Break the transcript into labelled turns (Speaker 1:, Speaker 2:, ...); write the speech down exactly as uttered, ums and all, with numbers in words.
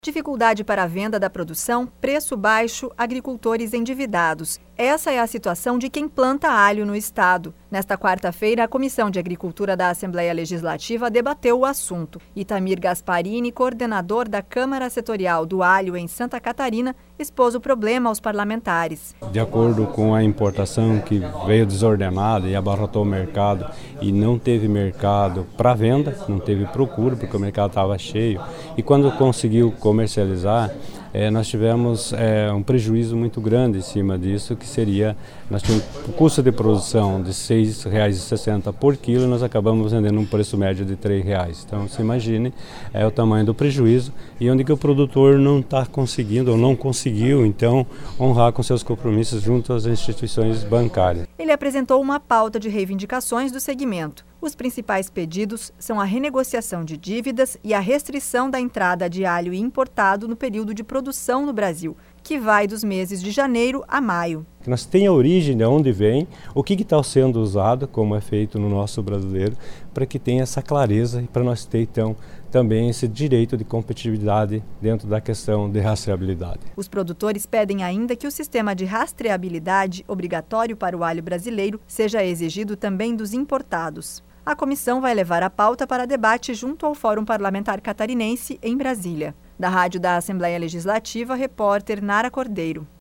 Speaker 1: Dificuldade para a venda da produção, preço baixo, agricultores endividados. Essa é a situação de quem planta alho no estado. Nesta quarta-feira, a Comissão de Agricultura da Assembleia Legislativa debateu o assunto. Itamir Gasparini, coordenador da Câmara Setorial do Alho em Santa Catarina, expôs o problema aos parlamentares.
Speaker 2: De acordo com a importação que veio desordenada e abarrotou o mercado e não teve mercado para venda, não teve procura porque o mercado estava cheio. E quando conseguiu comercializar, é, nós tivemos é, um prejuízo muito grande em cima disso, que seria, nós tínhamos o custo de produção de seis reais e sessenta centavos por quilo, nós acabamos vendendo um preço médio de três reais. Então, se imagine é, o tamanho do prejuízo e onde que o produtor não está conseguindo ou não conseguiu, então, honrar com seus compromissos junto às instituições bancárias.
Speaker 1: Ele apresentou uma pauta de reivindicações do segmento. Os principais pedidos são a renegociação de dívidas e a restrição da entrada de alho importado no período de produção no Brasil, que vai dos meses de janeiro a maio.
Speaker 2: Que nós tenhamos a origem de onde vem, o que está sendo usado, como é feito no nosso brasileiro, para que tenha essa clareza e para nós ter então também esse direito de competitividade dentro da questão de rastreabilidade.
Speaker 1: Os produtores pedem ainda que o sistema de rastreabilidade obrigatório para o alho brasileiro seja exigido também dos importados. A comissão vai levar a pauta para debate junto ao Fórum Parlamentar Catarinense, em Brasília. Da Rádio da Assembleia Legislativa, repórter Nara Cordeiro.